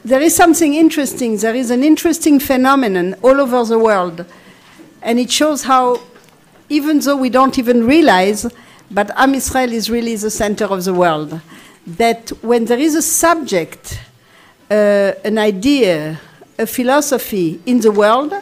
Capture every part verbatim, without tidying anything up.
there is something interesting. There is an interesting phenomenon all over the world. And it shows how, even though we don't even realize, but Am Yisrael is really the center of the world, that when there is a subject, uh, an idea, a philosophy in the world,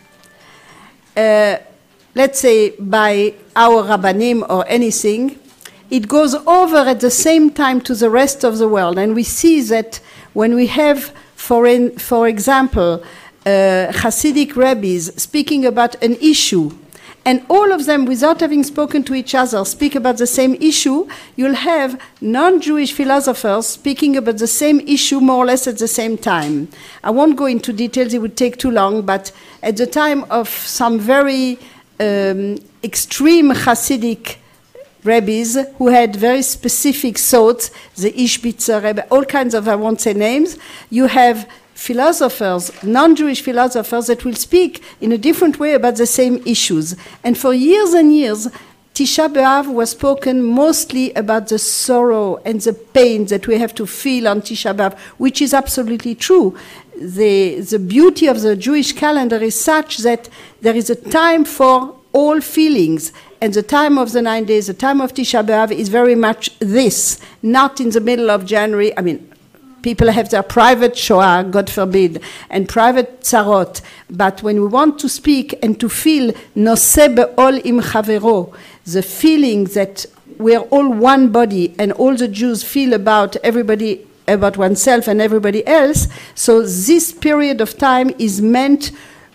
uh, let's say by our Rabbanim or anything, it goes over at the same time to the rest of the world. And we see that when we have, for, in, for example, uh, Hasidic rabbis speaking about an issue, and all of them, without having spoken to each other, speak about the same issue, you'll have non-Jewish philosophers speaking about the same issue more or less at the same time. I won't go into details, it would take too long, but at the time of some very um, extreme Hasidic rabbis who had very specific thoughts, the Ishbitzer Rebbe, all kinds of, I won't say names, you have philosophers, non-Jewish philosophers that will speak in a different way about the same issues. And for years and years, Tisha B'Av was spoken mostly about the sorrow and the pain that we have to feel on Tisha B'Av, which is absolutely true. The, the beauty of the Jewish calendar is such that there is a time for all feelings. And the time of the nine days, the time of Tisha B'Av is very much this, not in the middle of January. I mean, people have their private Shoah, God forbid, and private tzarot. But when we want to speak and to feel noseh be'ol im chavero, the feeling that we're all one body and all the Jews feel about everybody, about oneself and everybody else, so this period of time is meant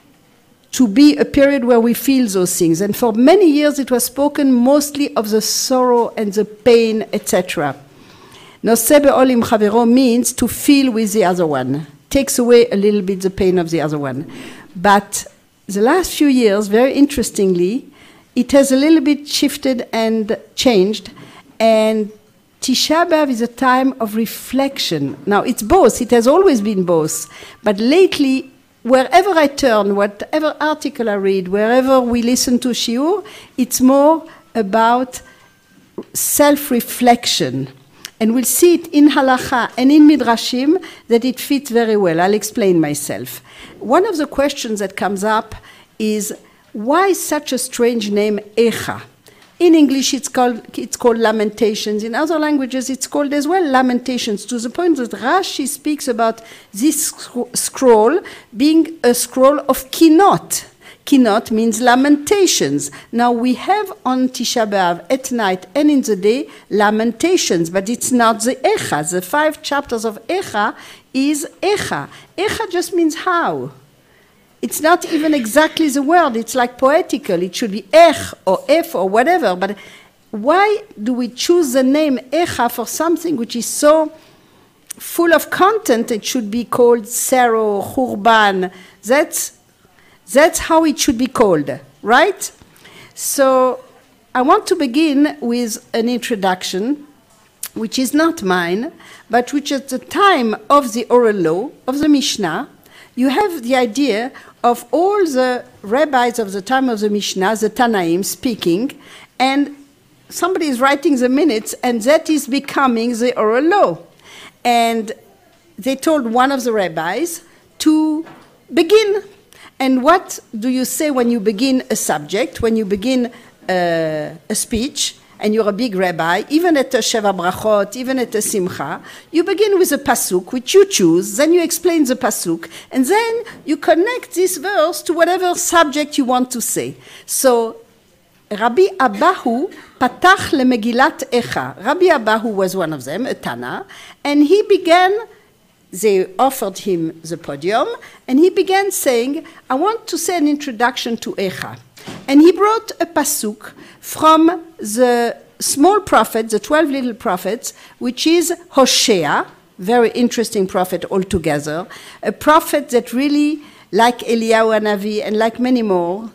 to be a period where we feel those things. And for many years it was spoken mostly of the sorrow and the pain, et cetera. Noseh be'ol im chavero means to feel with the other one. Takes away a little bit the pain of the other one. But the last few years, very interestingly, it has a little bit shifted and changed. And Tisha B'Av is a time of reflection. Now, it's both. It has always been both. But lately, wherever I turn, whatever article I read, wherever we listen to shiur, it's more about self-reflection. And we'll see it in halacha and in midrashim that it fits very well. I'll explain myself. One of the questions that comes up is, why such a strange name, Echa? In English, it's called, it's called Lamentations. In other languages, it's called as well Lamentations, to the point that Rashi speaks about this scroll being a scroll of kinot. Kinot means lamentations. Now we have on Tisha B'Av at night and in the day lamentations, but it's not the Echa. The five chapters of Echa is Echa. Echa just means how. It's not even exactly the word. It's like poetical. It should be Ech or Ef or whatever. But why do we choose the name Echa for something which is so full of content? It should be called Sero, Churban. That's That's how it should be called, right? So I want to begin with an introduction, which is not mine, but which at the time of the oral law, of the Mishnah, you have the idea of all the rabbis of the time of the Mishnah, the Tanaim, speaking, and somebody is writing the minutes, and that is becoming the oral law. And they told one of the rabbis to begin. And what do you say when you begin a subject, when you begin uh, a speech, and you're a big rabbi, even at a Sheva Brachot, even at a Simcha, you begin with a pasuk, which you choose, then you explain the pasuk, and then you connect this verse to whatever subject you want to say. So, Rabbi Abahu patach leMegillat Echa. Rabbi Abahu was one of them, a Tana, and he began. They offered him the podium, and he began saying, I want to say an introduction to Echa. And he brought a pasuk from the small prophet, the twelve little prophets, which is Hosea, very interesting prophet altogether, a prophet that really, like Eliyahu Hanavi and like many more,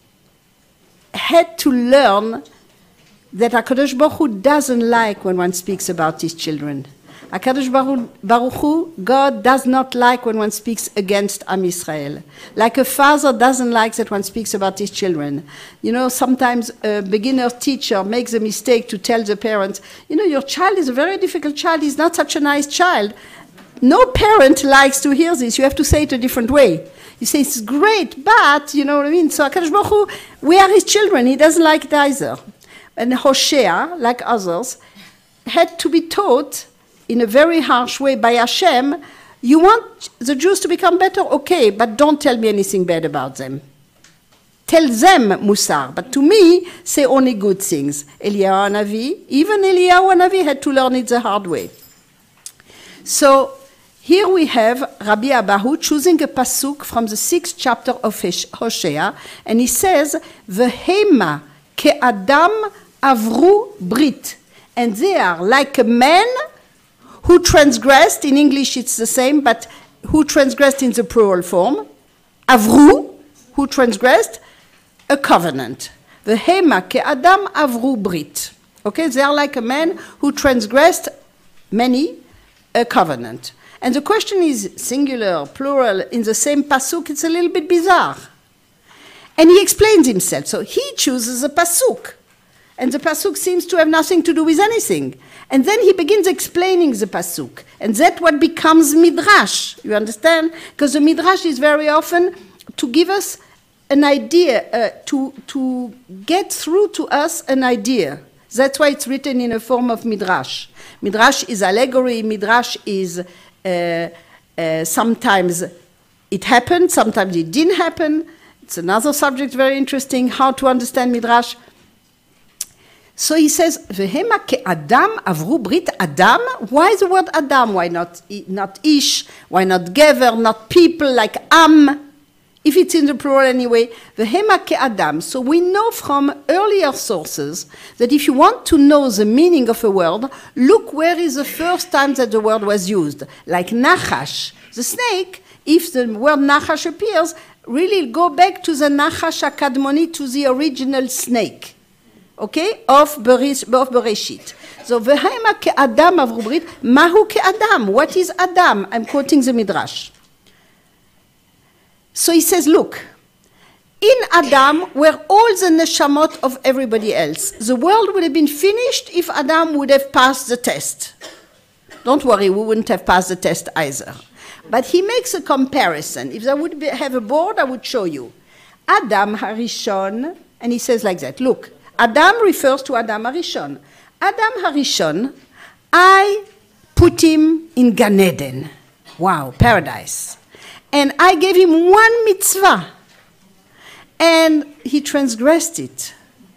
had to learn that HaKadosh Baruch Hu doesn't like when one speaks about his children. HaKadosh Baruch Hu, God does not like when one speaks against Am Yisrael. Like a father doesn't like that one speaks about his children. You know, sometimes a beginner teacher makes a mistake to tell the parents, you know, your child is a very difficult child, he's not such a nice child. no parent likes to hear this. You have to say it a different way. You say, it's great, but, you know what I mean? So HaKadosh Baruch Hu, we are his children. He doesn't like it either. And Hosea, like others, had to be taught in a very harsh way by Hashem, you want the Jews to become better? Okay, but don't tell me anything bad about them. Tell them Musar, but to me, say only good things. Eliyahu Hanavi, even Eliyahu Hanavi had to learn it the hard way. So here we have Rabbi Abahu choosing a pasuk from the sixth chapter of Hosea, and he says, "Vehema ke'adam avru brit," and they are like a man who transgressed. In English, it's the same, but who transgressed in the plural form. Avru, who transgressed. A covenant. Vehema ke'adam avru brit. Okay, they are like a man who transgressed many, a covenant. And the question is singular, plural, in the same pasuk, it's a little bit bizarre. And he explains himself. So he chooses a pasuk. And the pasuk seems to have nothing to do with anything. And then he begins explaining the pasuk. And that's what becomes midrash. You understand? Because the midrash is very often to give us an idea, uh, to, to get through to us an idea. That's why it's written in a form of midrash. Midrash is allegory. Midrash is uh, uh, sometimes it happened, sometimes it didn't happen. It's another subject, very interesting, how to understand midrash. So he says, "Vehema ke'adam avru brit Adam." Why the word Adam? Why not, not Ish? Why not Gever? Not people like Am? If it's in the plural anyway, Vehema ke'adam. So we know from earlier sources that if you want to know the meaning of a word, look where is the first time that the word was used. Like Nachash, the snake, if the word Nachash appears, really go back to the Nachash HaKadmoni, to the original snake, okay, of Bereshit. So Vehema ke'adam avru brit, mahu ke'adam. What is Adam? I'm quoting the Midrash. So he says, look, in Adam were all the neshamot of everybody else. The world would have been finished if Adam would have passed the test. Don't worry, we wouldn't have passed the test either. But he makes a comparison. If I would be, have a board, I would show you. Adam Harishon, and he says like that, look, Adam refers to Adam Harishon. Adam Harishon, I put him in Gan Eden. Wow, paradise. And I gave him one mitzvah, and he transgressed it.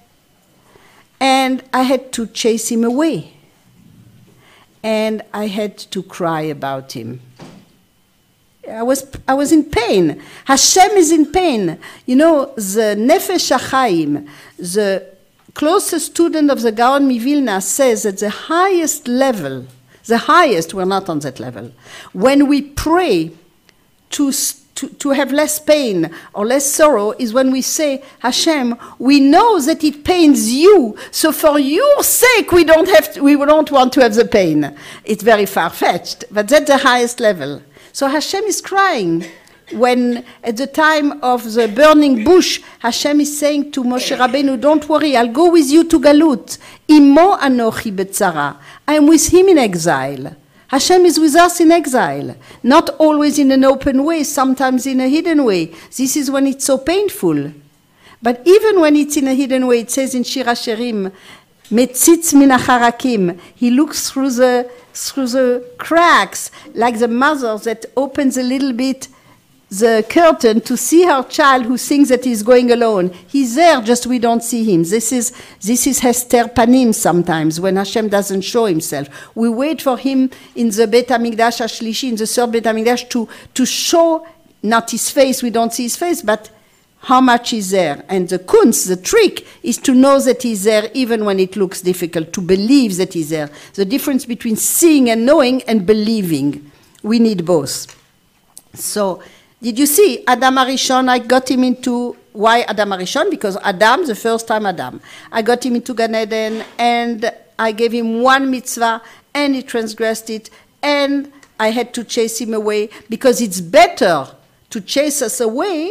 And I had to chase him away. And I had to cry about him. I was, I was in pain. Hashem is in pain. You know, the Nefesh HaChaim, the closest student of the Gaon Mivilna, says that the highest level, the highest, we're not on that level, when we pray To, to, to have less pain or less sorrow is when we say, Hashem, we know that it pains you, so for your sake we don't have to, we don't want to have the pain. It's very far-fetched, but that's the highest level. So Hashem is crying when at the time of the burning bush, Hashem is saying to Moshe Rabbeinu, don't worry, I'll go with you to Galut. Imo anochi betzara. I am with him in exile. Hashem is with us in exile, not always in an open way, sometimes in a hidden way. This is when it's so painful. But even when it's in a hidden way, it says in Shir HaShirim, Metzitz min hacharakim. He looks through the, through the cracks, like the mother that opens a little bit the curtain to see her child who thinks that he's going alone. He's there, just we don't see him. This is this is Hester Panim sometimes, when Hashem doesn't show himself. We wait for him in the Beit HaMikdash HaShlishi, in the third Beit HaMikdash, to, to show not his face, we don't see his face, but how much he's there. And the kunz, the trick, is to know that he's there even when it looks difficult, to believe that he's there. The difference between seeing and knowing and believing. We need both. So, did you see Adam Harishon? I got him into, why Adam Harishon? Because Adam, the first time Adam. I got him into Gan Eden, and I gave him one mitzvah, and he transgressed it, and I had to chase him away, because it's better to chase us away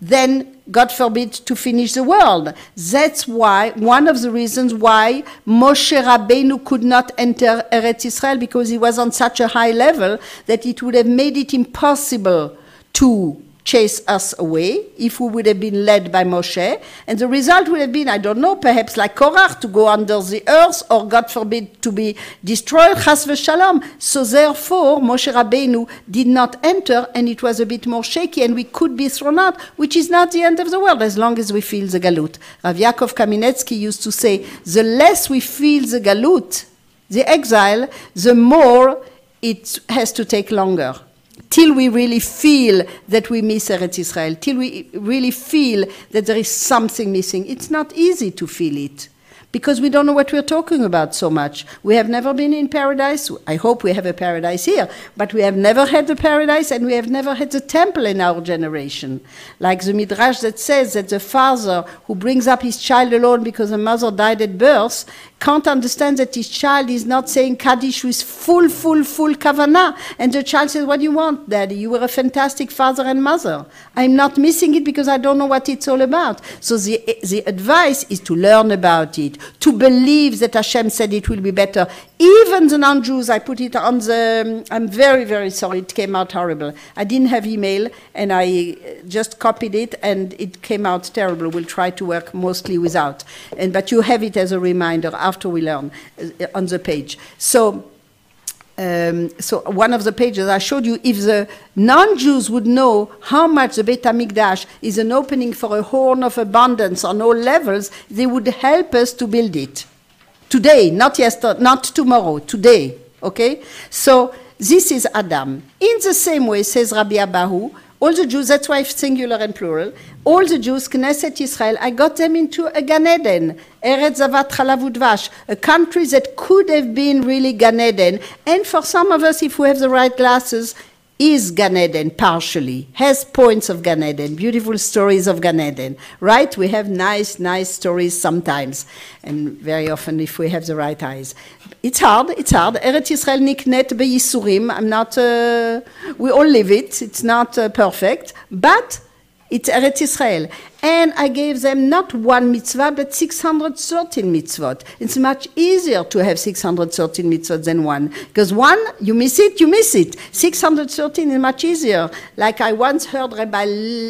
then, God forbid, to finish the world. That's why, one of the reasons why Moshe Rabbeinu could not enter Eretz Israel, because he was on such a high level that it would have made it impossible to chase us away if we would have been led by Moshe. And the result would have been, I don't know, perhaps like Korach, to go under the earth, or God forbid, to be destroyed, chas v'shalom. So therefore, Moshe Rabbeinu did not enter, and it was a bit more shaky, and we could be thrown out, which is not the end of the world, as long as we feel the galut. Rav Yaakov Kaminetsky used to say, the less we feel the galut, the exile, the more it has to take longer. Till we really feel that we miss Eretz Israel, till we really feel that there is something missing. It's not easy to feel it, because we don't know what we're talking about so much. We have never been in paradise. I hope we have a paradise here, but we have never had the paradise, and we have never had the temple in our generation. Like the Midrash that says that the father who brings up his child alone because the mother died at birth can't understand that his child is not saying Kaddish with full, full, full kavanah. And the child says, what do you want, Daddy? You were a fantastic father and mother. I'm not missing it because I don't know what it's all about. So the, the advice is to learn about it, to believe that Hashem said it will be better. Even the non-Jews, I put it on the, I'm very, very sorry, it came out horrible. I didn't have email, and I just copied it, and it came out terrible. We'll try to work mostly without. And, but you have it as a reminder after we learn uh, on the page. So, um, so one of the pages I showed you, if the non-Jews would know how much the Beit HaMikdash is an opening for a horn of abundance on all levels, they would help us to build it. Today, not yesterday, not tomorrow, today, okay? So this is Adam. In the same way, says Rabbi Abahu, all the Jews, that's why it's singular and plural, all the Jews, Knesset Israel, I got them into a Gan Eden, Eretz Zavat Chalav Udvash, a country that could have been really Gan Eden, and for some of us, if we have the right glasses, is Gan Eden partially, has points of Gan Eden, beautiful stories of Gan Eden, right? We have nice, nice stories sometimes, and very often if we have the right eyes. It's hard, it's hard. Eretz Yisrael niknet beyisurim. I'm not, uh, we all live it. It's not uh, perfect, but it's Eretz Yisrael. And I gave them not one mitzvah, but six hundred thirteen mitzvot. It's much easier to have six hundred thirteen mitzvot than one. Because one, you miss it, you miss it. six hundred thirteen is much easier. Like I once heard Rabbi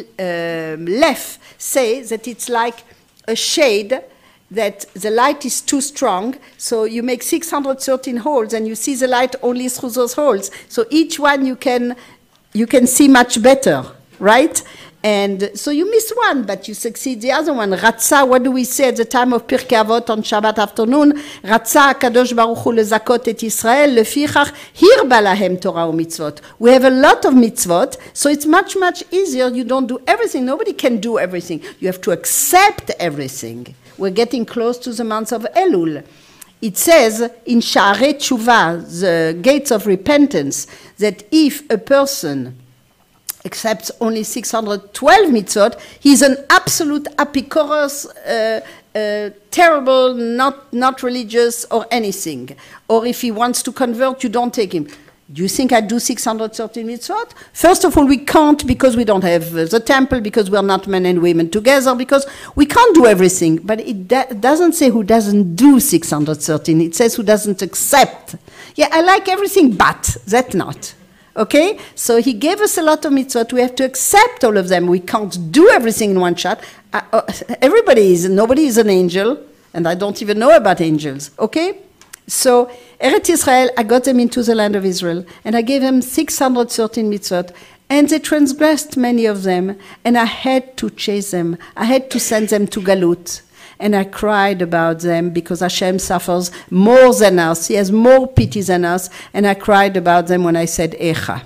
uh, Leff say that it's like a shade, that the light is too strong, so you make six hundred thirteen holes, and you see the light only through those holes. So each one you can, you can see much better, right? And so you miss one, but you succeed the other one. Ratza, what do we say at the time of Pirkei Avot on Shabbat afternoon? Ratza HaKadosh Baruch Hu lezakot et Yisrael, lefichach hirba lahem Torah u'mitzvot. We have a lot of mitzvot, so it's much, much easier. You don't do everything. Nobody can do everything. You have to accept everything. We're getting close to the month of Elul. It says in Sha'arei Tshuva, the gates of repentance, that if a person accepts only six hundred twelve mitzvot, he's an absolute apikoros, uh, uh, terrible, not, not religious or anything. Or if he wants to convert, you don't take him. Do you think I do six hundred thirteen mitzvot? First of all, we can't, because we don't have the temple, because we're not men and women together, because we can't do everything. But it da- doesn't say who doesn't do six hundred thirteen. It says who doesn't accept. Yeah, I like everything, but that not. Okay? So he gave us a lot of mitzvot. We have to accept all of them. We can't do everything in one shot. Uh, uh, everybody is, nobody is an angel, and I don't even know about angels. Okay? So, Eretz Yisrael, I got them into the land of Israel, and I gave them six hundred thirteen mitzvot, and they transgressed many of them, and I had to chase them. I had to send them to Galut. And I cried about them because Hashem suffers more than us. He has more pity than us. And I cried about them when I said Echa.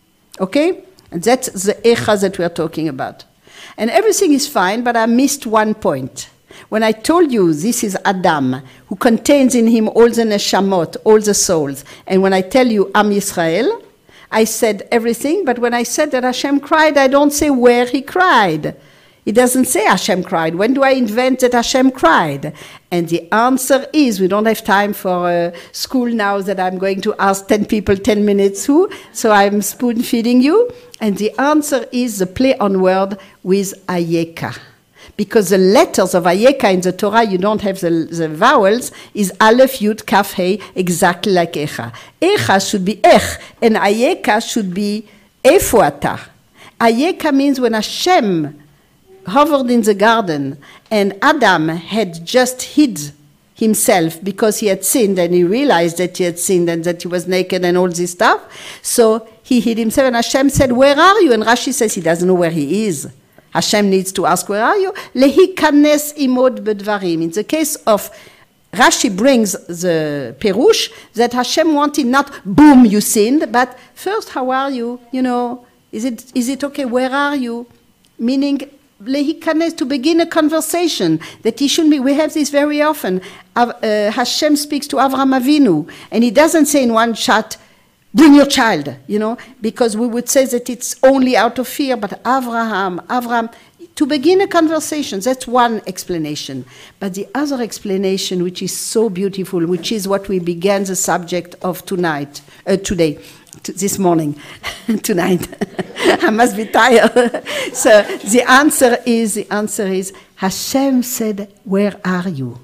Okay? And that's the Echa that we're talking about. And everything is fine, but I missed one point. When I told you this is Adam, who contains in him all the neshamot, all the souls, and when I tell you Am Yisrael, I said everything, but when I said that Hashem cried, I don't say where he cried. He doesn't say Hashem cried. When do I invent that Hashem cried? And the answer is, we don't have time for uh, school now that I'm going to ask ten people ten minutes who, so I'm spoon feeding you. And the answer is the play on word with Ayeka. Because the letters of Ayeka in the Torah, you don't have the, the vowels, is Aleph, Yud, Kaf, Hey, exactly like Echa. Echa should be Ech, and Ayeka should be Efuata. Ayeka means when Hashem hovered in the garden and Adam had just hid himself because he had sinned and he realized that he had sinned and that he was naked and all this stuff. So he hid himself and Hashem said, where are you? And Rashi says he doesn't know where he is. Hashem needs to ask, where are you? Lehi kanes imod bedvarim. In the case of Rashi brings the Perush that Hashem wanted not, boom, you sinned, but first, how are you? You know, is it is it okay? Where are you? Meaning, lehi kanes, to begin a conversation that he shouldn't be. We have this very often. Uh, Hashem speaks to Avraham Avinu, and he doesn't say in one shot, bring your child, you know, because we would say that it's only out of fear, but Avraham, Avraham, to begin a conversation, that's one explanation. But the other explanation, which is so beautiful, which is what we began the subject of tonight, uh, today, t- this morning, tonight. I must be tired. So the answer is, the answer is, Hashem said, where are you?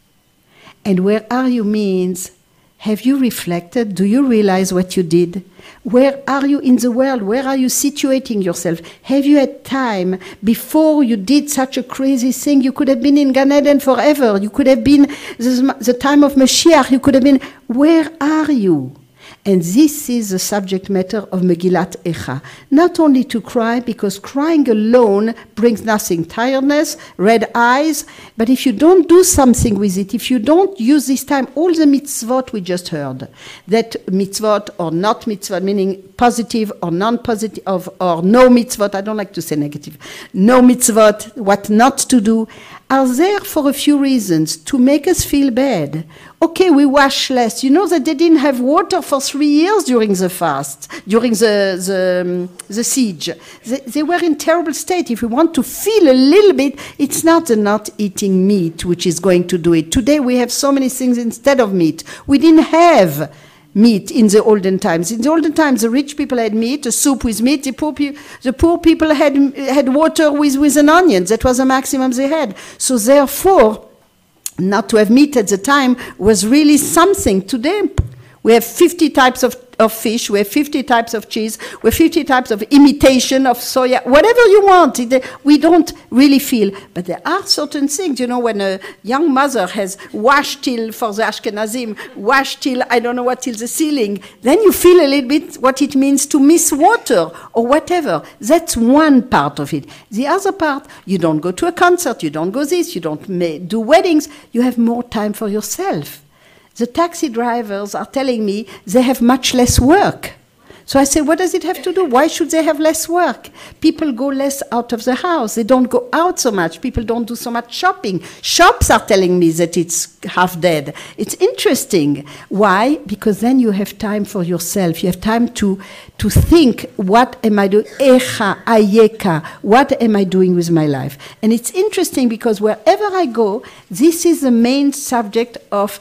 And where are you means, have you reflected? Do you realize what you did? Where are you in the world? Where are you situating yourself? Have you had time before you did such a crazy thing? You could have been in Gan Eden forever. You could have been the, the time of Mashiach. You could have been, where are you? And this is the subject matter of Megillat Echa. Not only to cry, because crying alone brings nothing. Tiredness, red eyes. But if you don't do something with it, if you don't use this time, all the mitzvot we just heard, that mitzvot or not mitzvot, meaning positive or non-positive, of, or no mitzvot, I don't like to say negative, no mitzvot, what not to do, are there for a few reasons, to make us feel bad. Okay, we wash less. You know that they didn't have water for three years during the fast, during the the, um, the siege. They, they were in terrible state. If we want to feel a little bit, it's not the not eating meat which is going to do it. Today we have so many things instead of meat. We didn't have meat in the olden times. In the olden times, the rich people had meat, a soup with meat. The poor, pe- the poor people had had water with, with an onion. That was the maximum they had. So therefore, not to have meat at the time was really something. Today, we have fifty types of, of fish, we have fifty types of cheese, we have fifty types of imitation of soya, whatever you want. We don't really feel. But there are certain things, you know, when a young mother has washed till, for the Ashkenazim, washed till, I don't know what, till the ceiling, then you feel a little bit what it means to miss water or whatever. That's one part of it. The other part, you don't go to a concert, you don't go this, you don't do weddings, you have more time for yourself. The taxi drivers are telling me they have much less work. So I say, what does it have to do? Why should they have less work? People go less out of the house. They don't go out so much. People don't do so much shopping. Shops are telling me that it's half dead. It's interesting. Why? Because then you have time for yourself. You have time to, to think, what am I doing? Echa, ayeka. What am I doing with my life? And it's interesting because wherever I go, this is the main subject of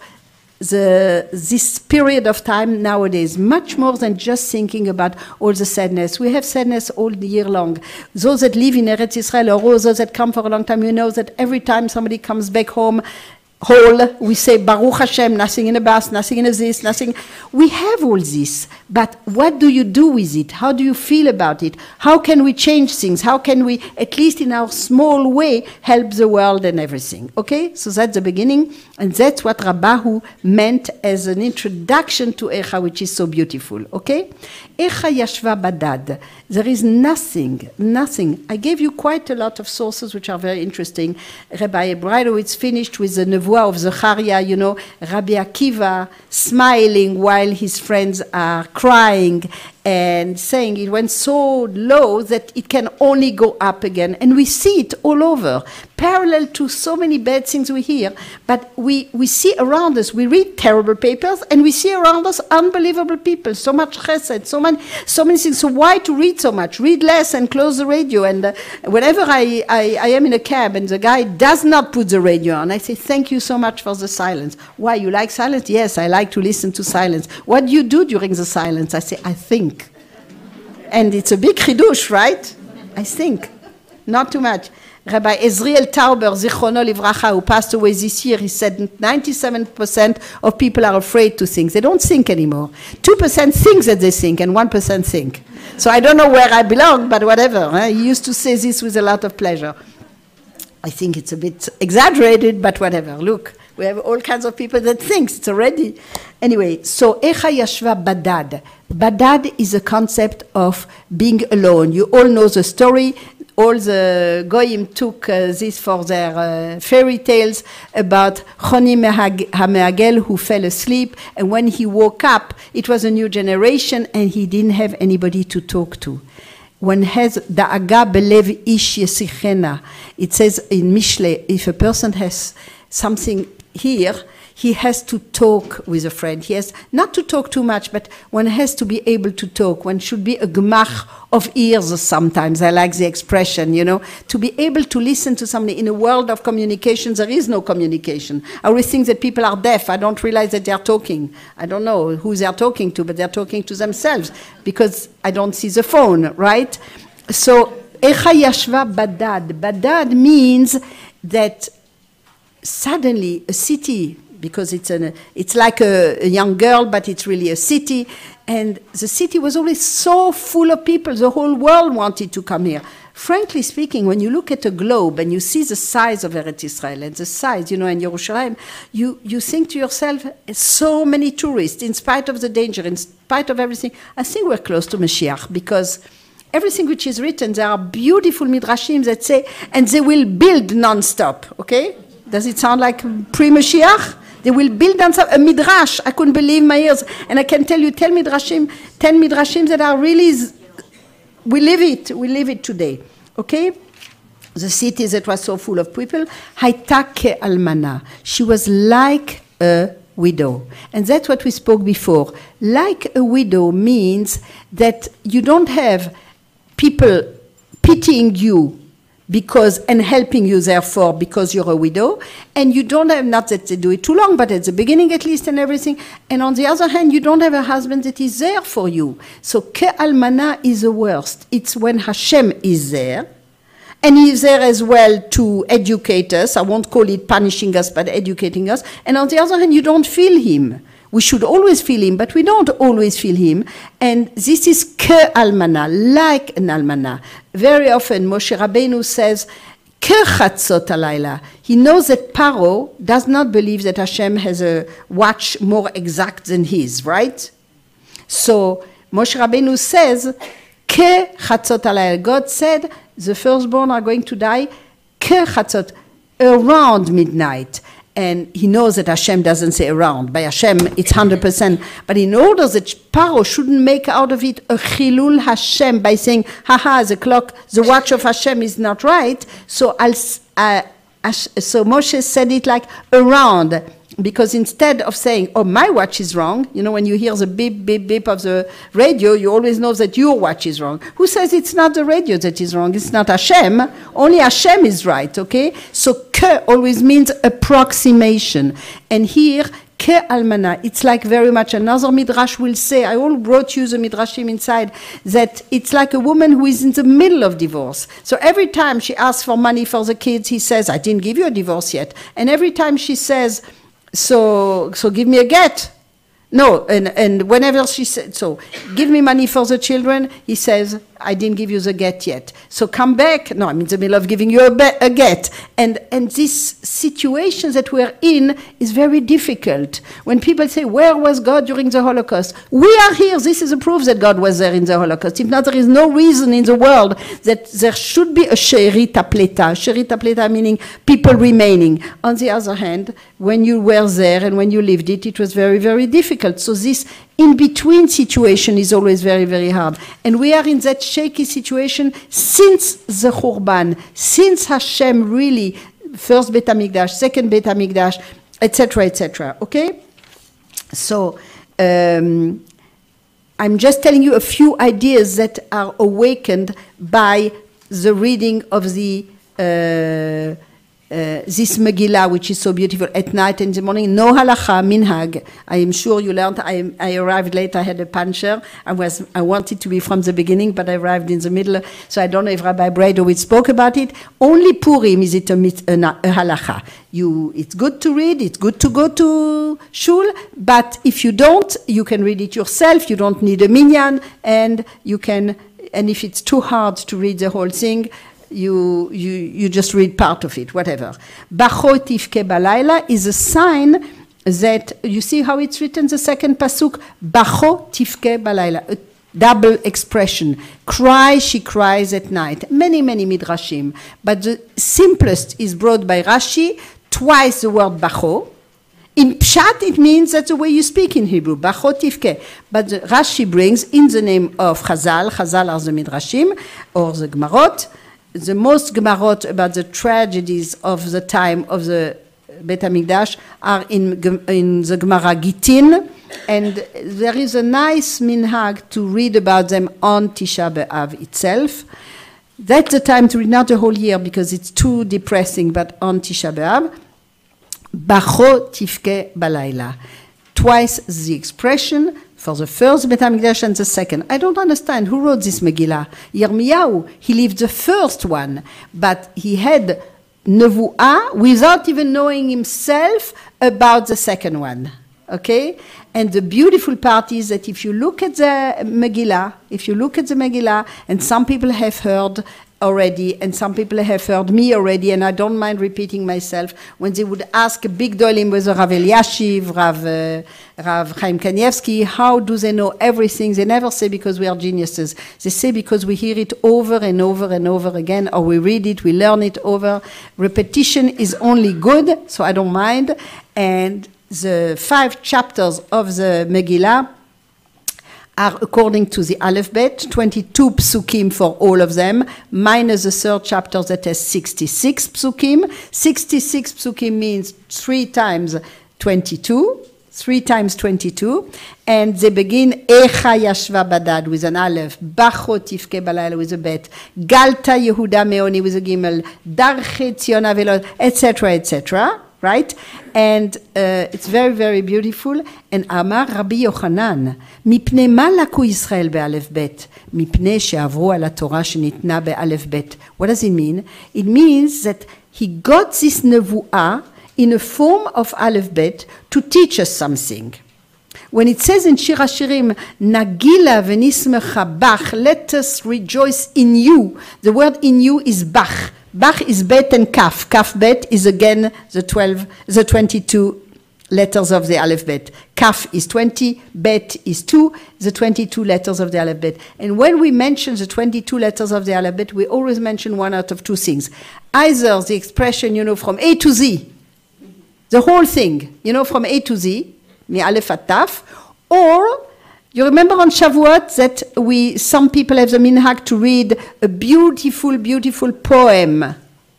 The, this period of time nowadays, much more than just thinking about all the sadness. We have sadness all the year long. Those that live in Eretz Israel or those that come for a long time, you know that every time somebody comes back home whole, we say, Baruch Hashem, nothing in a bus, nothing in a this, nothing. We have all this, but what do you do with it? How do you feel about it? How can we change things? How can we, at least in our small way, help the world and everything? Okay, so that's the beginning, and that's what Rabbahu meant as an introduction to Echa, which is so beautiful, okay? Echa yashva badad. There is nothing, nothing. I gave you quite a lot of sources which are very interesting. Rabbi Breidowitz finished with the Nevuah of Zechariah, you know, Rabbi Akiva smiling while his friends are crying, and saying it went so low that it can only go up again. And we see it all over, parallel to so many bad things we hear. But we, we see around us, we read terrible papers, and we see around us unbelievable people, so much chesed, so many, so many things. So why to read so much? Read less and close the radio. And uh, whenever I, I, I am in a cab and the guy does not put the radio on, I say, thank you so much for the silence. Why, you like silence? Yes, I like to listen to silence. What do you do during the silence? I say, I think. And it's a big chidush, right? I think. Not too much. Rabbi Ezriel Tauber, Zichrono Livracha, who passed away this year, he said ninety-seven percent of people are afraid to think. They don't think anymore. two percent think that they think, and one percent think. So I don't know where I belong, but whatever. Huh? He used to say this with a lot of pleasure. I think it's a bit exaggerated, but whatever. Look, we have all kinds of people that think it's already. Anyway, so Echa Yashva Badad. Badad is a concept of being alone. You all know the story. All the Goyim took uh, this for their uh, fairy tales about Choni HaMe'agel who fell asleep, and when he woke up, it was a new generation, and he didn't have anybody to talk to. One has da'aga belev ish yesichena. It says in Mishle, if a person has something here, he has to talk with a friend. He has not to talk too much, but one has to be able to talk. One should be a gemach of ears sometimes. I like the expression, you know, to be able to listen to somebody. In a world of communications, there is no communication. I always think that people are deaf. I don't realize that they are talking. I don't know who they are talking to, but they're talking to themselves because I don't see the phone, right? So, Echa Yashva Badad. Badad means that suddenly a city, because it's, an, it's like a, a young girl, but it's really a city. And the city was always so full of people. The whole world wanted to come here. Frankly speaking, when you look at a globe and you see the size of Eretz Israel and the size, you know, in Yerushalayim, you, you think to yourself, so many tourists, in spite of the danger, in spite of everything, I think we're close to Mashiach, because everything which is written, there are beautiful midrashim that say, and they will build non-stop, okay? Does it sound like pre-Mashiach? They will build on some, a midrash. I couldn't believe my ears. And I can tell you ten midrashim, ten midrashim that are really, we live it, we live it today. Okay? The city that was so full of people, Hayta ke almana. She was like a widow. And that's what we spoke before. Like a widow means that you don't have people pitying you because and helping you therefore because you're a widow, and you don't have, not that they do it too long, but at the beginning at least and everything, and on the other hand you don't have a husband that is there for you. So ke almana is the worst. It's when Hashem is there, and he is there as well to educate us. I won't call it punishing us, but educating us. And on the other hand, you don't feel him. We should always feel him, but we don't always feel him. And this is ke almana, like an almana. Very often, Moshe Rabbeinu says, ke chatzot halayla. He knows that Paro does not believe that Hashem has a watch more exact than his, right? So Moshe Rabbeinu says, ke chatzot halayla. God said, the firstborn are going to die ke chatzot, around midnight. And he knows that Hashem doesn't say around. By Hashem, it's one hundred percent. But in order that Paro shouldn't make out of it a chilul Hashem by saying, haha, the clock, the watch of Hashem is not right. So, I'll, uh, so Moshe said it like around. Because instead of saying, oh, my watch is wrong, you know, when you hear the beep, beep, beep of the radio, you always know that your watch is wrong. Who says it's not the radio that is wrong? It's not Hashem. Only Hashem is right, okay? So, ke always means approximation. And here, ke almana, it's like very much another midrash will say, I all brought you the midrashim inside, that it's like a woman who is in the middle of divorce. So every time she asks for money for the kids, he says, I didn't give you a divorce yet. And every time she says, So, so give me a get. No, and, and whenever she said, so give me money for the children, he says, I didn't give you the get yet. So come back. No, I'm in the middle of giving you a, be- a get. And, and this situation that we're in is very difficult. When people say, where was God during the Holocaust? We are here. This is a proof that God was there in the Holocaust. If not, there is no reason in the world that there should be a sherita pleta. Sherita pleta meaning people remaining. On the other hand, when you were there and when you lived it, it was very, very difficult. difficult. So this in-between situation is always very, very hard. And we are in that shaky situation since the Churban, since Hashem really, first Beit HaMikdash, second Beit HaMikdash, et cetera, et cetera. Okay? So, um, I'm just telling you a few ideas that are awakened by the reading of the uh, uh, this Megillah, which is so beautiful, at night and in the morning. No halacha, minhag. I am sure you learned. I, I arrived late. I had a puncher. I was I wanted to be from the beginning, but I arrived in the middle. So I don't know if Rabbi Breidowitz spoke about it. Only Purim is it a, a, a halacha. You, it's good to read. It's good to go to shul. But if you don't, you can read it yourself. You don't need a minyan, and you can. And if it's too hard to read the whole thing, you you you just read part of it, whatever. Bacho tifke balayla is a sign that, you see how it's written, the second pasuk, Bacho tifke balayla, a double expression. Cry, she cries at night. Many, many midrashim. But the simplest is brought by Rashi, twice the word Bacho. In Pshat, it means that's the way you speak in Hebrew, Bacho tifke. But the Rashi brings, in the name of Chazal, Chazal are the midrashim, or the Gemarot, the most Gemarot about the tragedies of the time of the Beit HaMikdash are in, in the Gemara Gittin, and there is a nice minhag to read about them on Tisha B'Av itself. That's the time to read, not the whole year because it's too depressing, but on Tisha B'Av. Bacho tifke balayla. Twice the expression for the first Beit HaMikdash and the second. I don't understand who wrote this Megillah. Yirmiyahu, he lived the first one, but he had nevuah without even knowing himself about the second one. Okay? And the beautiful part is that if you look at the Megillah, if you look at the Megillah, and some people have heard already, and some people have heard me already, and I don't mind repeating myself, when they would ask a big dolim, whether Rav Eliashiv, Rav, uh, Rav Chaim Kanievsky, how do they know everything? They never say because we are geniuses. They say because we hear it over and over and over again, or we read it, we learn it over. Repetition is only good, so I don't mind. And the five chapters of the Megillah are according to the Aleph Bet, twenty-two psukim for all of them, minus the third chapter that has sixty-six psukim. sixty-six psukim means three times twenty-two, three times twenty-two, and they begin Echa Yashva Badad with an Aleph, Bacho Tifke Balayla with a Bet, Galta Yehuda Meoni with a Gimel, Darche Tzion Avelot, et cetera, et cetera. Right? And uh, it's very, very beautiful. And Amar Rabbi Yochanan, Mipne ma laku Yisrael be'alef bet, mipne she'avru ala Torah shenitna be'alef bet. What does it mean? It means that he got this nevuah in a form of alef bet to teach us something. When it says in Shir HaShirim, Nagila v'nismecha bach, let us rejoice in you. The word in you is bach. Bach is bet and kaf. Kaf bet is again the twelve, the twenty-two letters of the Aleph Bet. Kaf is twenty, bet is two, the twenty-two letters of the Aleph Bet. And when we mention the twenty-two letters of the Aleph Bet, we always mention one out of two things. Either the expression, you know, from A to Z, the whole thing, you know, from A to Z, mi Aleph at Taf, or you remember on Shavuot that we, some people have the minhag to read a beautiful, beautiful poem.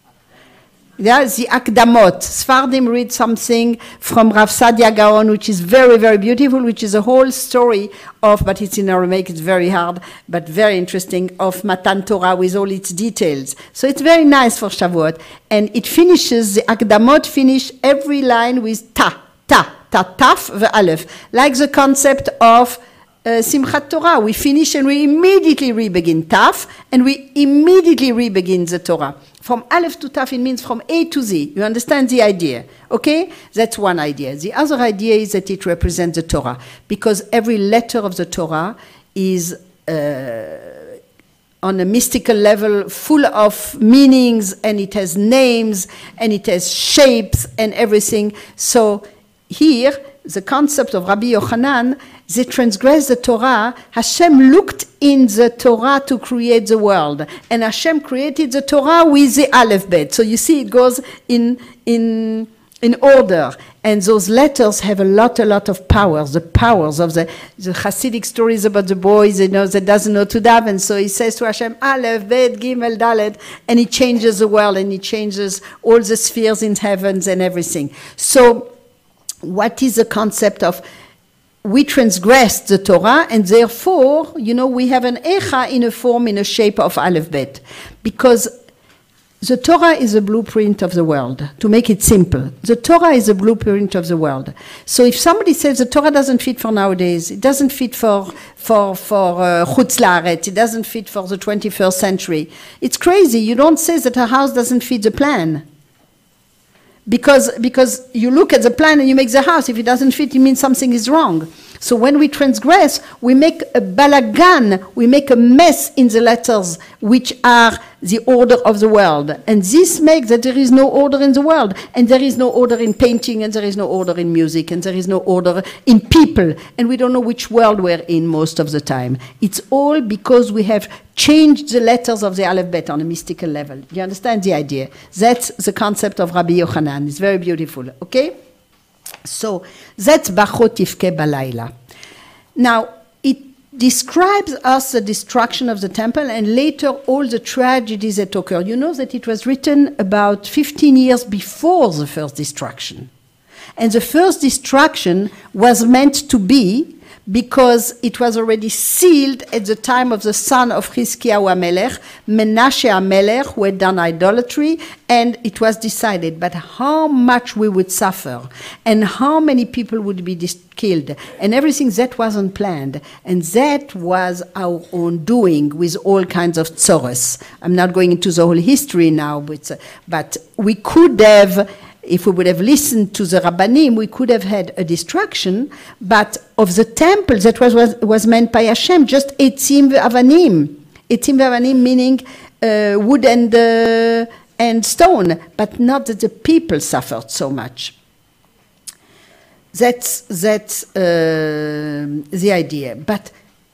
Yeah, the Akdamot. Sfardim read something from Rav Sadia Gaon, which is very, very beautiful, which is a whole story of, but it's in Aramaic, it's very hard, but very interesting, of Matan Torah with all its details. So it's very nice for Shavuot. And it finishes, the Akdamot finish every line with ta, ta, ta, taf, ve'alef. Like the concept of Uh, Simchat Torah. We finish and we immediately re-begin Taf, and we immediately re-begin the Torah. From Aleph to Taf, it means from A to Z. You understand the idea? Okay? That's one idea. The other idea is that it represents the Torah, because every letter of the Torah is uh, on a mystical level full of meanings, and it has names, and it has shapes and everything. So here, the concept of Rabbi Yochanan, they transgress the Torah. Hashem looked in the Torah to create the world, and Hashem created the Torah with the Aleph Bet. So you see, it goes in in in order. And those letters have a lot, a lot of powers, the powers of the, the Hasidic stories about the boys, you know, that doesn't know to daven. So he says to Hashem, Aleph, Bet, Gimel, Dalet, and he changes the world, and he changes all the spheres in heavens and everything. So what is the concept of, we transgressed the Torah, and therefore, you know, we have an Echa in a form, in a shape of Aleph, Bet. Because the Torah is a blueprint of the world, to make it simple. The Torah is a blueprint of the world. So if somebody says the Torah doesn't fit for nowadays, it doesn't fit for for for uh, Chutz La'aretz, it doesn't fit for the twenty-first century, it's crazy. You don't say that a house doesn't fit the plan. Because, because you look at the plan and you make the house. If it doesn't fit, it means something is wrong. So when we transgress, we make a balagan, we make a mess in the letters, which are the order of the world. And this makes that there is no order in the world. And there is no order in painting, and there is no order in music, and there is no order in people. And we don't know which world we're in most of the time. It's all because we have changed the letters of the Aleph Bet on a mystical level. You understand the idea? That's the concept of Rabbi Yochanan. It's very beautiful, okay? So that's Bachot Tivke Balayla. Now, it describes us the destruction of the temple and later all the tragedies that occurred. You know that it was written about fifteen years before the first destruction. And the first destruction was meant to be because it was already sealed at the time of the son of Chizkiyahu HaMelech, Menashe HaMelech, who had done idolatry, and it was decided. But how much we would suffer, and how many people would be killed, and everything that wasn't planned. And that was our own doing with all kinds of tzoros. I'm not going into the whole history now, but, uh, but we could have, if we would have listened to the Rabbanim, we could have had a destruction, but of the temple that was, was, was meant by Hashem, just etzim ve'avanim. Etzim ve'avanim meaning uh, wood and, uh, and stone, but not that the people suffered so much. That's, that's uh, the idea. But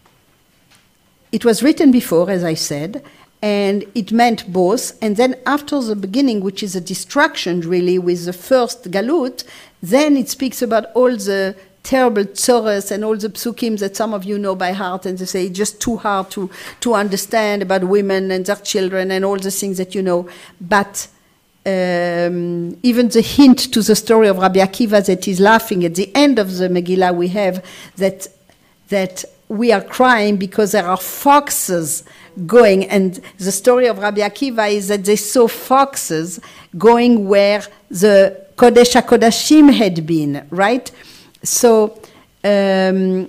it was written before, as I said, and it meant both. And then after the beginning, which is a destruction really with the first galut, then it speaks about all the terrible tzoros and all the psukim that some of you know by heart, and they say it's just too hard to, to understand about women and their children and all the things that you know. But um, even the hint to the story of Rabbi Akiva that is laughing at the end of the Megillah, we have that that we are crying because there are foxes going, and the story of Rabbi Akiva is that they saw foxes going where the Kodesh HaKodashim had been, right? So um,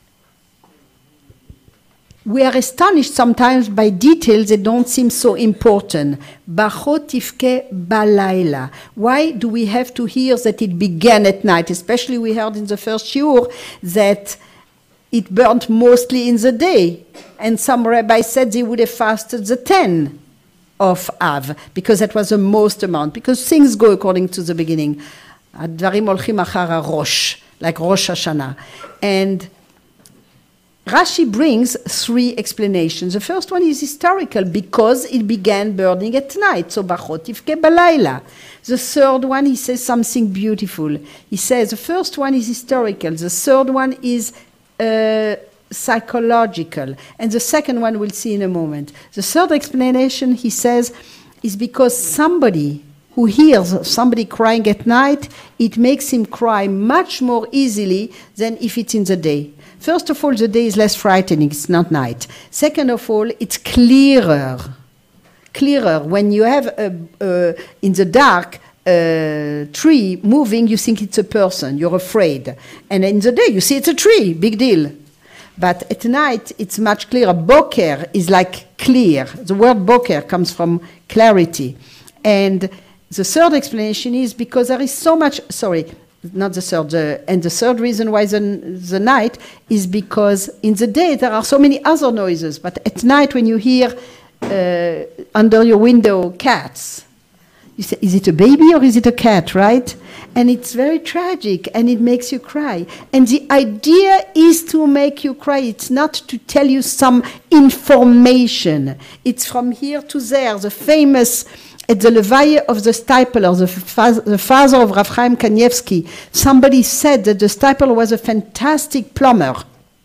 we are astonished sometimes by details that don't seem so important. Bachot tivke balayla. Why do we have to hear that it began at night? Especially we heard in the first shiur that it burnt mostly in the day. And some rabbis said they would have fasted the ten of Av, because that was the most amount. Because things go according to the beginning. Advarim olchim achar Rosh, like Rosh Hashanah. And Rashi brings three explanations. The first one is historical, because it began burning at night. So Bachot tivke balayla. The third one, he says something beautiful. He says the first one is historical. The third one is Uh, psychological, and the second one we'll see in a moment. The third explanation, he says, is because somebody who hears somebody crying at night, it makes him cry much more easily than if it's in the day. First of all, the day is less frightening, it's not night. Second of all, it's clearer. Clearer. When you have a, uh, in the dark, a tree moving, you think it's a person, you're afraid. And in the day, you see it's a tree, big deal. But at night, it's much clearer. Boker is like clear. The word boker comes from clarity. And the third explanation is because there is so much, sorry, not the third, the, and the third reason why the, the night is because in the day there are so many other noises, but at night when you hear uh, under your window cats, you You say, is it a baby or is it a cat, right? And it's very tragic, and it makes you cry. And the idea is to make you cry. It's not to tell you some information. It's from here to there. The famous, at the Levaye of the Stipler, the, fa- the father of Rav Chaim Kanievsky, somebody said that the Stipler was a fantastic plumber.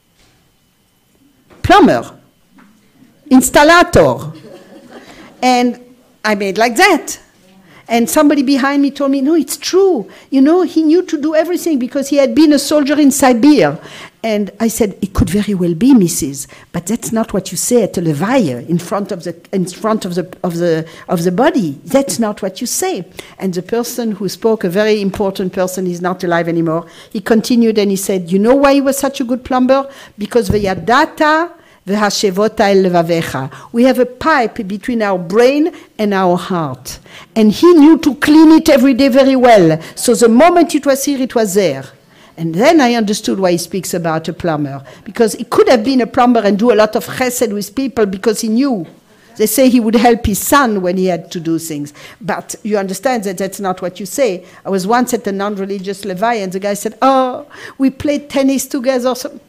Plumber. Installator. And I made like that. And somebody behind me told me, no, it's true. You know, he knew to do everything because he had been a soldier in Siberia. And I said, it could very well be, Missus But that's not what you say at a Levaye in front of the in front of the of the of the body. That's not what you say. And the person who spoke, a very important person, he's not alive anymore. He continued and he said, you know why he was such a good plumber? Because v'yadata v'hashevota el levavecha. We have a pipe between our brain and our heart. And he knew to clean it every day very well. So the moment it was here, it was there. And then I understood why he speaks about a plumber. Because he could have been a plumber and do a lot of chesed with people because he knew. They say he would help his son when he had to do things. But you understand that that's not what you say. I was once at a non-religious Levi and the guy said, oh, we played tennis together. So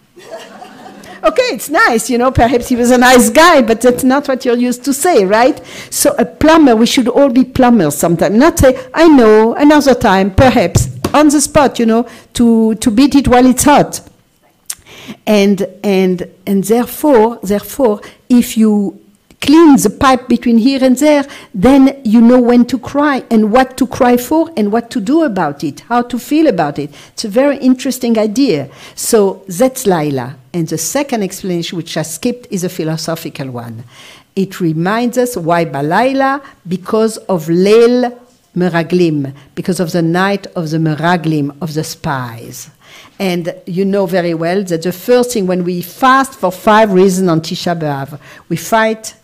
okay, it's nice, you know, perhaps he was a nice guy, but that's not what you're used to say, right? So a plumber, we should all be plumbers sometime. Not say, I know, another time, perhaps, on the spot, you know, to, to beat it while it's hot. And and and therefore, therefore, if you clean the pipe between here and there, then you know when to cry and what to cry for and what to do about it, how to feel about it. It's a very interesting idea. So that's Laila. And the second explanation, which I skipped, is a philosophical one. It reminds us why Balayla, because of Leil Meraglim, because of the night of the Meraglim, of the spies. And you know very well that the first thing, when we fast for five reasons on Tisha B'Av, we fight.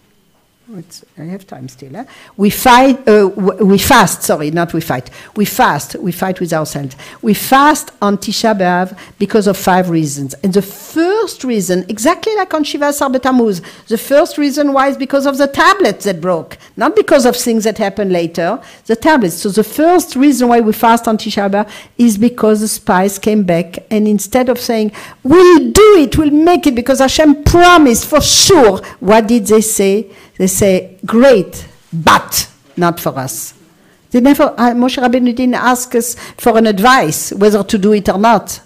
It's, I have time still. Huh? We fight. Uh, we fast. Sorry, not we fight. We fast. We fight with ourselves. We fast on Tisha B'Av because of five reasons. And the first reason, exactly like on Shiva Asar B'Tammuz, the first reason why is because of the tablets that broke, not because of things that happened later. The tablets. So the first reason why we fast on Tisha B'Av is because the spies came back, and instead of saying we'll do it, we'll make it because Hashem promised for sure, what did they say? They say, great, but not for us. They never, uh, Moshe Rabbeinu didn't ask us for an advice whether to do it or not.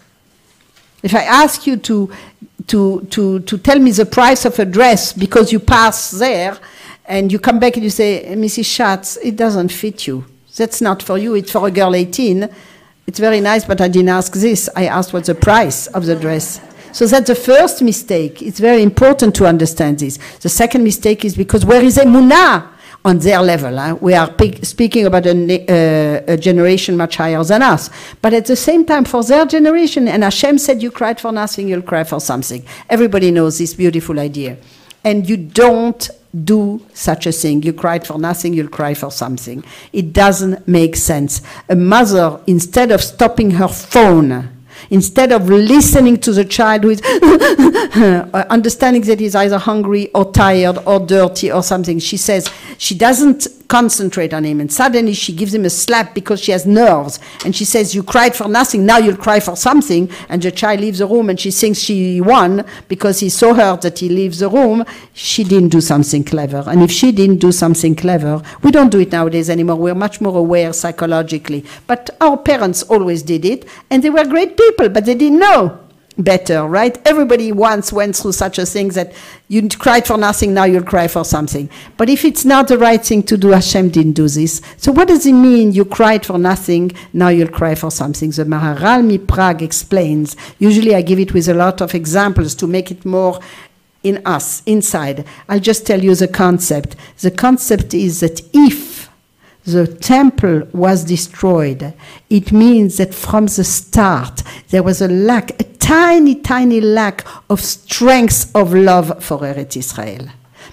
If I ask you to, to, to, to tell me the price of a dress because you pass there and you come back and you say, Missus Schatz, it doesn't fit you. That's not for you, it's for a girl eighteen. It's very nice, but I didn't ask this. I asked what's the price of the dress. So that's the first mistake. It's very important to understand this. The second mistake is because where is Emunah on their level? Huh? We are pe- speaking about a, uh, a generation much higher than us. But at the same time, for their generation, and Hashem said, you cried for nothing, you'll cry for something. Everybody knows this beautiful idea. And you don't do such a thing. You cried for nothing, you'll cry for something. It doesn't make sense. A mother, instead of stopping her phone, instead of listening to the child who is understanding that he's either hungry or tired or dirty or something, she says, she doesn't concentrate on him, and suddenly she gives him a slap because she has nerves, and she says, you cried for nothing, now you'll cry for something, and the child leaves the room and she thinks she won because he saw her that he leaves the room. She didn't do something clever. And if she didn't do something clever, we don't do it nowadays anymore. We're much more aware psychologically. But our parents always did it, and they were great people, but they didn't know better, right? Everybody once went through such a thing that you cried for nothing, now you'll cry for something. But if it's not the right thing to do, Hashem didn't do this. So what does it mean, you cried for nothing, now you'll cry for something? The Maharal MiPrague explains, usually I give it with a lot of examples to make it more in us, inside. I'll just tell you the concept. The concept is that if the temple was destroyed, it means that from the start there was a lack, a tiny, tiny lack of strength of love for Eretz Israel.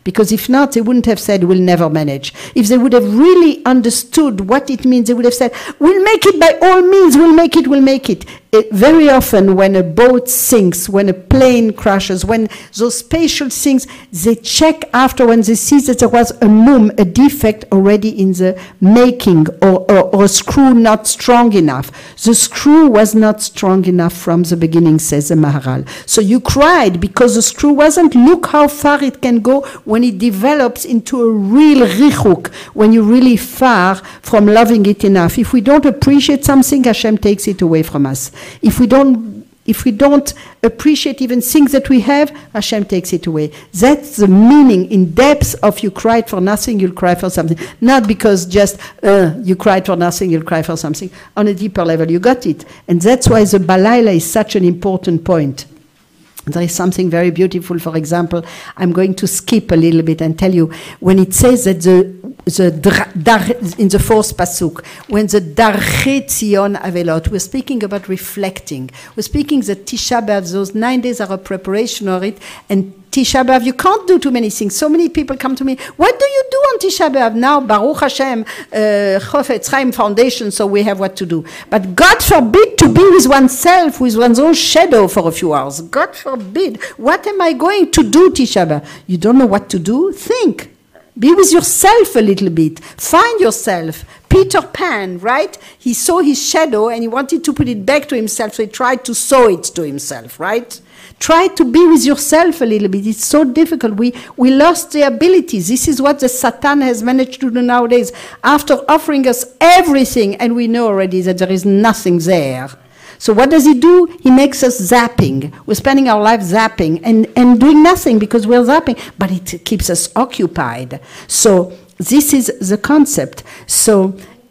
because if not, they wouldn't have said, we'll never manage. If they would have really understood what it means, they would have said, we'll make it by all means, we'll make it, we'll make it. It, very often when a boat sinks, when a plane crashes, when those spatial things, they check after when they see that there was a mum, a defect already in the making, or, or, or a screw not strong enough. The screw was not strong enough from the beginning, says the Maharal. So you cried because the screw wasn't. Look how far it can go when it develops into a real richuk, when you're really far from loving it enough. If we don't appreciate something, Hashem takes it away from us. If we don't, if we don't appreciate even things that we have, Hashem takes it away. That's the meaning in depth of you cried for nothing, you'll cry for something. Not because just uh, you cried for nothing, you'll cry for something. On a deeper level, you got it. And that's why the Balayla is such an important point. There is something very beautiful. For example, I'm going to skip a little bit and tell you when it says that the the dar, in the fourth pasuk, when the Darche Tzion Avelot, we're speaking about reflecting. We're speaking that Tisha B'Av, those nine days are a preparation of it, and Tisha B'Av, you can't do too many things. So many people come to me, what do you do on Tisha B'Av? Now, Baruch Hashem, Chofetz Chaim Foundation, so we have what to do. But God forbid to be with oneself, with one's own shadow for a few hours. God forbid. What am I going to do, Tisha B'Av? You don't know what to do? Think. Be with yourself a little bit. Find yourself. Peter Pan, right? He saw his shadow and he wanted to put it back to himself, so he tried to sew it to himself, right? Try to be with yourself a little bit. It's so difficult. We, we lost the abilities. This is what the Satan has managed to do nowadays. After offering us everything, and we know already that there is nothing there. So what does he do? He makes us zapping. We're spending our life zapping and, and doing nothing because we're zapping, but it keeps us occupied. So this is the concept. So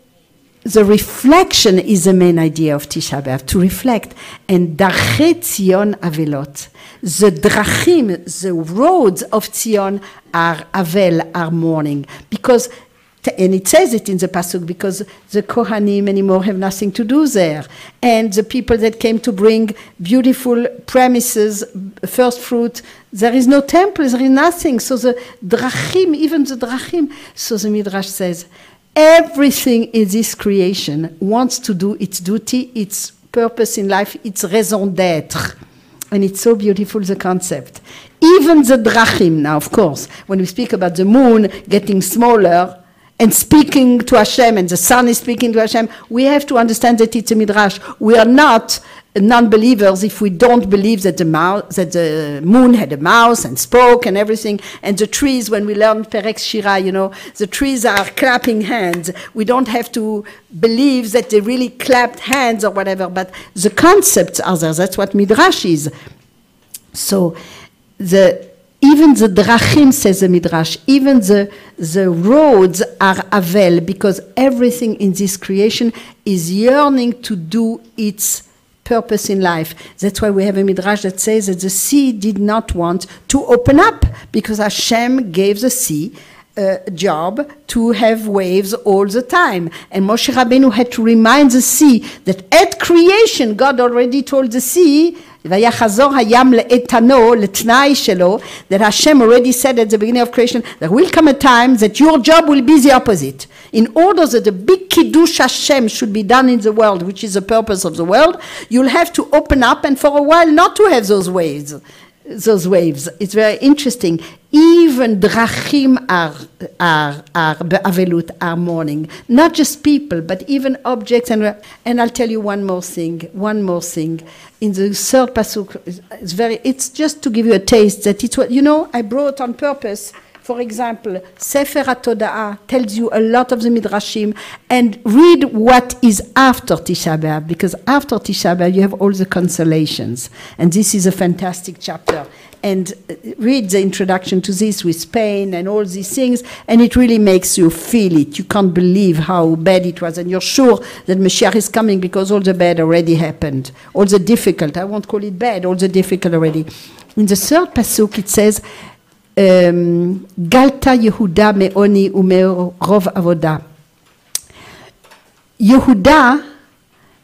the reflection is the main idea of Tisha B'Av, to reflect. And Darche Tzion Avelot. The drachim, the roads of Tzion are Avel, are mourning. Because and it says it in the pasuk, because the Kohanim anymore have nothing to do there. And the people that came to bring beautiful premises, first fruit, there is no temple, there is nothing. So the drachim, even the drachim, so the Midrash says, everything in this creation wants to do its duty, its purpose in life, its raison d'être. And it's so beautiful, the concept. Even the drachim, now of course, when we speak about the moon getting smaller, and speaking to Hashem, and the sun is speaking to Hashem, we have to understand that it's a midrash. We are not non-believers if we don't believe that the, mouse, that the moon had a mouth and spoke and everything. And the trees, when we learn Perek Shira, you know, the trees are clapping hands. We don't have to believe that they really clapped hands or whatever, but the concepts are there. That's what midrash is. So the... Even the drachim, says the Midrash, even the, the roads are avel, because everything in this creation is yearning to do its purpose in life. That's why we have a Midrash that says that the sea did not want to open up, because Hashem gave the sea a job to have waves all the time. And Moshe Rabbeinu had to remind the sea that at creation, God already told the sea, ויחזור הים לאיתנו, לתנאי שלו, that Hashem already said at the beginning of creation, there will come a time that your job will be the opposite. In order that the big Kiddush Hashem should be done in the world, which is the purpose of the world, you'll have to open up and for a while not to have those waves. Those waves. It's very interesting. Even drachim are, are, are, be'avelut, are mourning. Not just people, but even objects. And, and I'll tell you one more thing, one more thing. In the third pasuk, it's very, it's just to give you a taste that it's what, you know, I brought on purpose. For example, Sefer HaToda'ah tells you a lot of the Midrashim, and read what is after Tisha B'Av, because after Tisha B'Av you have all the consolations. And this is a fantastic chapter. And read the introduction to this with Spain and all these things, and it really makes you feel it. You can't believe how bad it was, and you're sure that Mashiach is coming because all the bad already happened. All the difficult, I won't call it bad, all the difficult already. In the third pasuk it says, Galta Yehuda me'oni u'me'rov avoda. Yehuda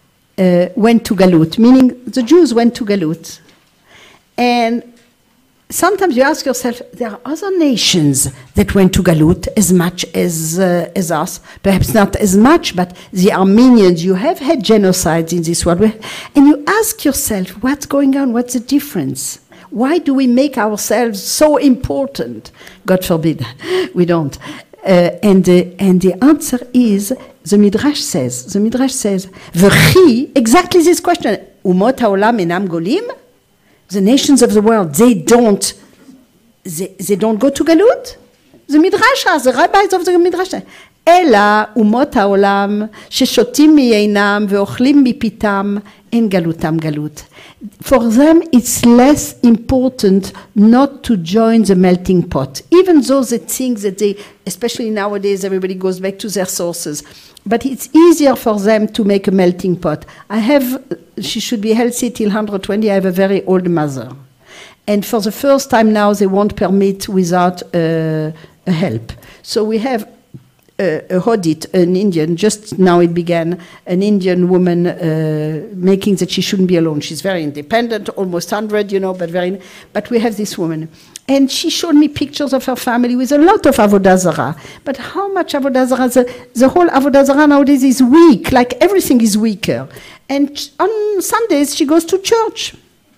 uh, went to Galut, meaning the Jews went to Galut. And sometimes you ask yourself, there are other nations that went to Galut as much as, uh, as us. Perhaps not as much, but the Armenians, you have had genocides in this world. And you ask yourself, what's going on? What's the difference? Why do we make ourselves so important? God forbid, we don't. Uh, and, uh, and the answer is, the Midrash says, the Midrash says, V'chi, exactly this question, Umot ha'olam enam golim? The nations of the world, they don't, they, they don't go to Galut? The Midrash has, the rabbis of the Midrash, אלא אומות העולם ששותים מיינם ואוכלים מפיתם אין גלותם גלות. For them it's less important not to join the melting pot, even though they think that they, especially nowadays, everybody goes back to their sources. But it's easier for them to make a melting pot. I have, she should be healthy till one hundred twenty, I have a very old mother. And for the first time now, they won't permit without uh, a help. So we have a, a Hodit, an Indian, just now it began, an Indian woman uh, making that she shouldn't be alone. She's very independent, almost one hundred, you know, but very, but we have this woman. And she showed me pictures of her family with a lot of Avodah Zarah. But how much Avodah Zarah? The, the whole Avodah Zarah nowadays is weak, like everything is weaker. And on Sundays, she goes to church.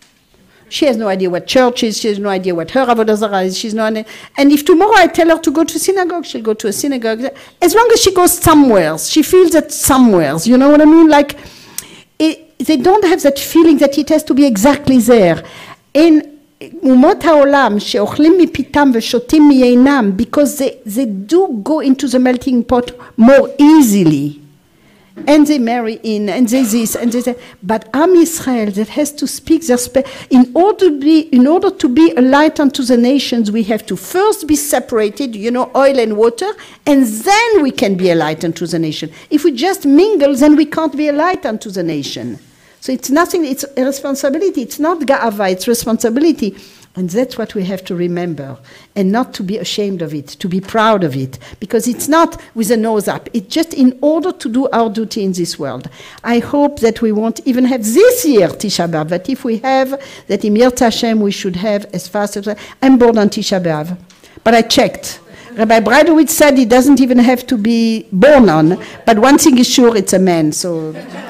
She has no idea what church is. She has no idea what her Avodah Zarah is. She's no idea. And if tomorrow I tell her to go to synagogue, she'll go to a synagogue. As long as she goes somewhere, she feels that somewhere. You know what I mean? Like, it, they don't have that feeling that it has to be exactly there. And אומות העולם שאוכלים מפיתם ושותים מיינם, because they, they do go into the melting pot more easily. And they marry in, and they this, and they that. But Am Yisrael that has to speak their spe- in order to be in order to be a light unto the nations, we have to first be separated, you know, oil and water, and then we can be a light unto the nation. If we just mingle, then we can't be a light unto the nation. So it's nothing, it's a responsibility. It's not ga'ava, it's responsibility. And that's what we have to remember. And not to be ashamed of it, to be proud of it. Because it's not with a nose up. It's just in order to do our duty in this world. I hope that we won't even have this year Tisha B'Av. But if we have, that in Yirtzeh Hashem we should have as fast as... I'm born on Tisha B'Av. But I checked. Rabbi Breidowitz said he doesn't even have to be born on. But one thing is sure, it's a man. So...